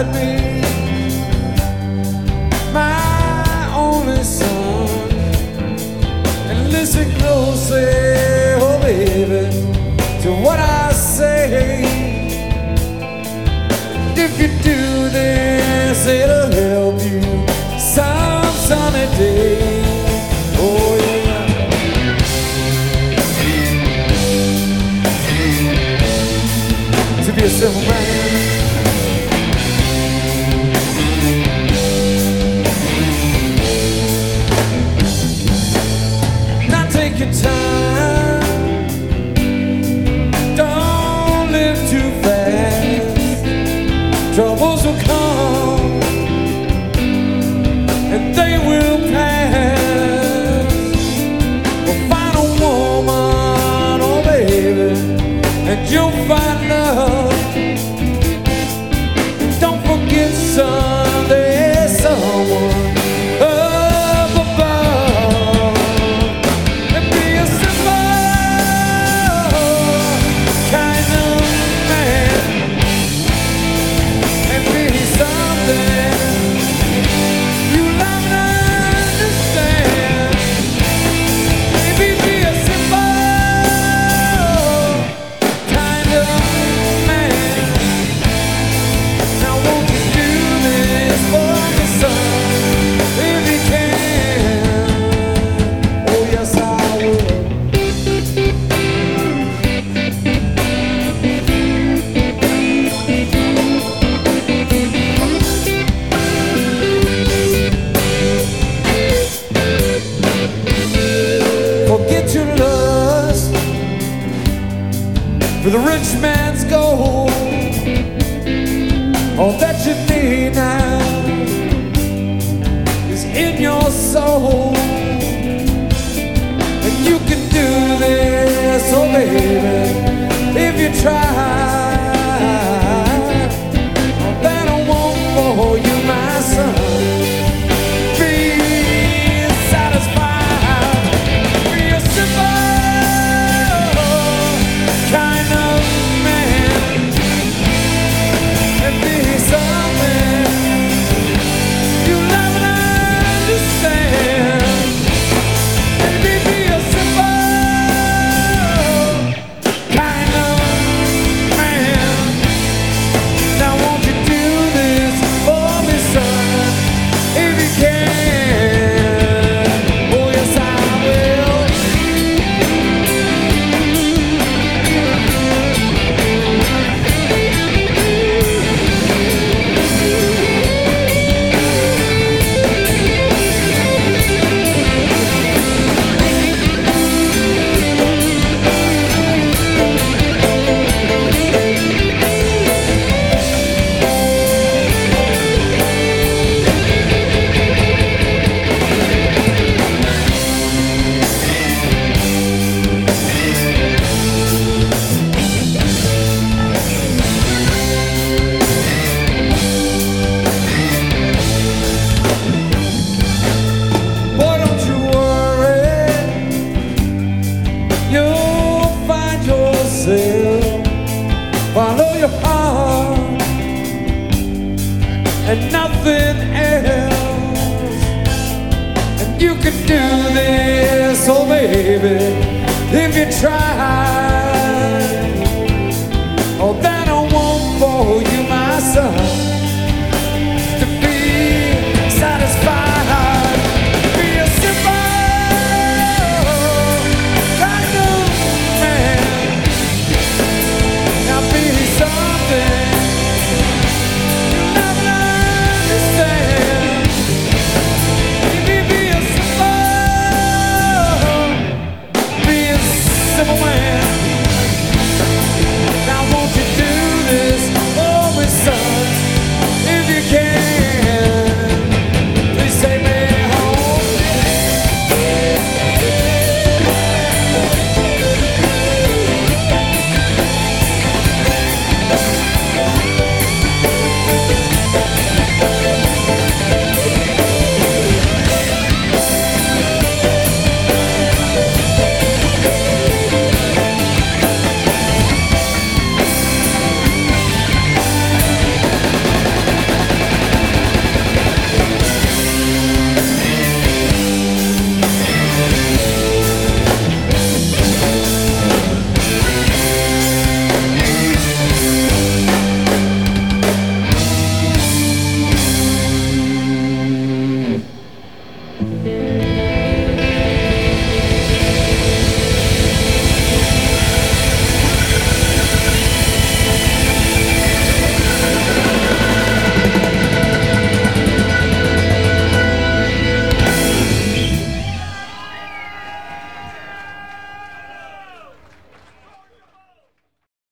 beside me, my only son. And listen closely, oh baby, to what I say. If you do this, it'll help you some sunny day. Oh yeah. To be a simple man, now take your time, don't live too fast. Troubles will come and they will pass. We'll find a woman, oh baby, and you'll find love. Don't forget, son, there's someone up above. And be a simple kind of man, and be something you love and understand. Maybe be a simple kind of man. Now won't you do this for me, son, if you can? Oh yes, I will. Forget your lust for the rich man's gold. All that you need now is in your soul. And you can do this, oh baby, if you try. Oh, that I won't for you, my son. Be satisfied. Be a simple kind of man, and be something you love and understand. Maybe be a simple kind of man. Now won't you do this for me, son, if you can? Oh yes, I will. Boy, don't you worry, you'll find yourself. Follow your heart and nothing else. And you can do this, oh baby, if you try. Oh, that I won't for you, my son.